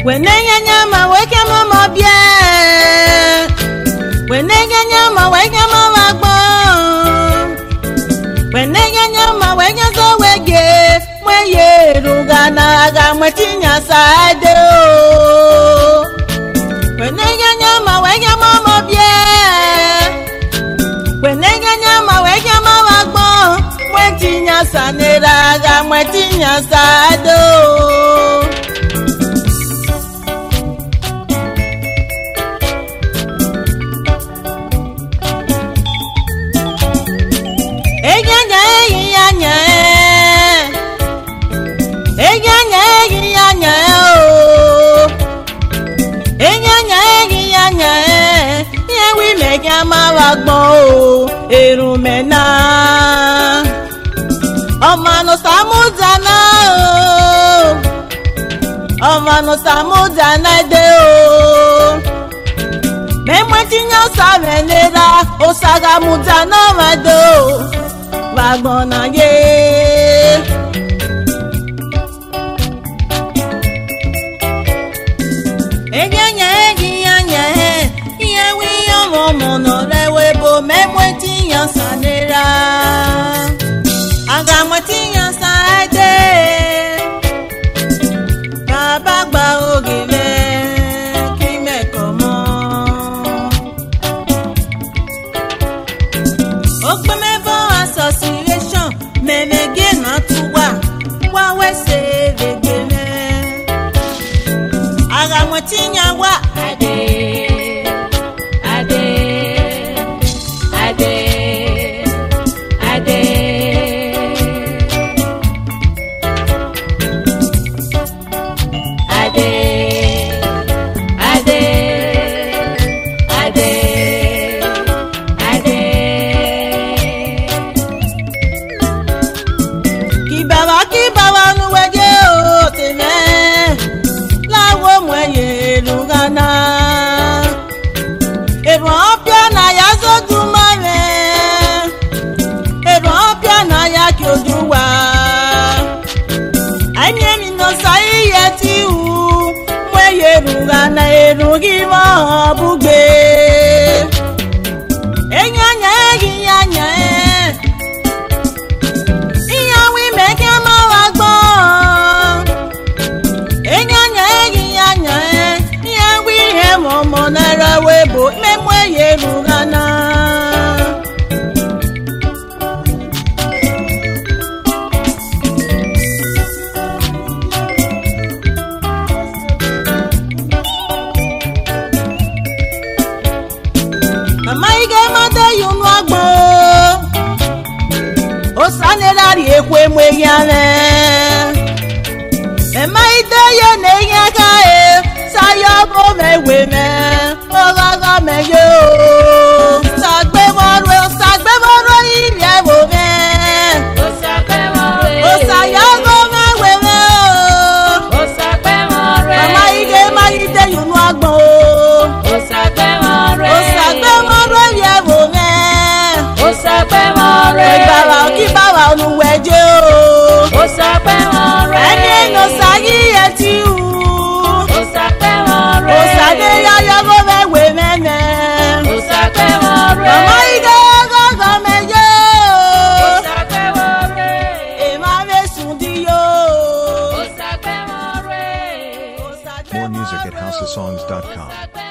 Wenenya nyama weke mama bien. Wenenya nyama weke mama bon. Wenenya nyama weke zo wege. Mweye rugana aga mwetinya sade o. Wenenya nyama weke mama bien. Wenenya nyama weke mama bon. Mwetinya sanera aga mwetinya sade o. Erumena Omano samudana Omano samudana de o Memwetinya savenera Osaga mudana mado Wagona ye Memwetinya sanera Agamwetinya sade Babagba ogile Kime komo Okpemebo association Memege na tuwa Wawese vegele Agamwetinya wa ade Rugana erugi mo bugbe Enyanya eginyanya Iyawi meke ma wagbo Enyanya eginyanya Iyawi he momo nara webo Memwe ye Rugana Ekwe mweyane Emaide ye neyaka Sayo go meweme Ogaga meyo Sagbe moro ilye wome Osayo go meweme Emaide yunu agbo Osagbe moro ilye wome Egbara okibawa onuweje o Eni no sayi eti u Osade ya yogo mewe mene Mama ige gogo meje o Ema mesundi yo More music at housesongs.com.